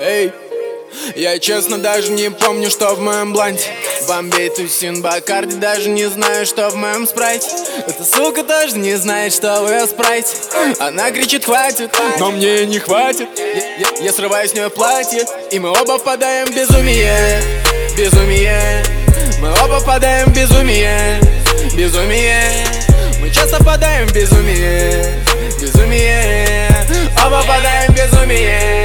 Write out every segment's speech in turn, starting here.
Эй, я честно даже не помню, что в моем бланте. Бомбей, тусин, Бакарди, даже не знаю, что в моем спрайте. Эта сука тоже не знает, что в ее спрайте. Она кричит хватит, но мне не хватит. Я срываю с нее платье, и мы оба впадаем в безумие. Безумие. Мы оба впадаем в безумие. Безумие. Мы часто впадаем в безумие. Безумие. Оба впадаем в безумие.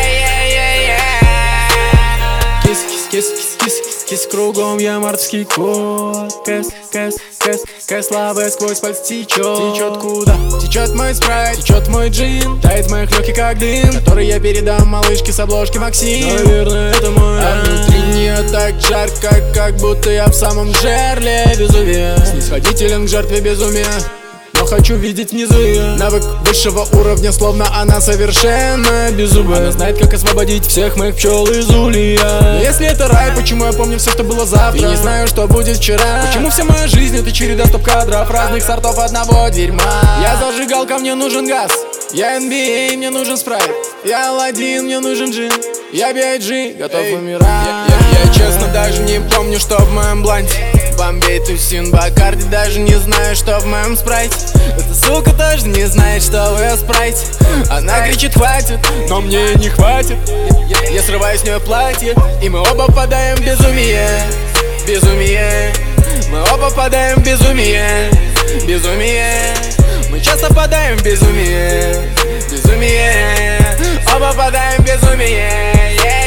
Кис кругом, я морский кот. Кэс лавы сквозь пальцы течет куда? Течет мой спрайт, течет мой джин. Тает в моих легких как дым, который я передам малышке с обложки Максим. Наверное, это мой. А внутри нее так жарко, как будто я в самом жерле безумия. Снисходителен к жертве безумия, но хочу видеть внизу ее. Навык высшего уровня, словно она совершенно беззубая. Она знает, как освободить всех моих пчел из улья. Но если это рай, почему я помню все, что было завтра, и не знаю, что будет вчера? Почему вся моя жизнь — это череда стоп-кадров разных сортов одного дерьма? Я зажигалка, мне нужен газ. Я NBA, мне нужен спрайт. Я Аладдин, мне нужен джин. Я B.I.G, готов умирать. Я честно даже не помню, что в моем бланте. Бомбей, тусин, Бакарди, даже не знаю, что в моем спрайте. Эта сука тоже не знает, что в ее спрайте. Она кричит хватит, но мне не хватит. Я срываю с нее платье, и мы оба впадаем в безумие. Безумие. Мы оба впадаем в безумие. Безумие. Мы часто впадаем в безумие. Безумие. Оба впадаем в безумие.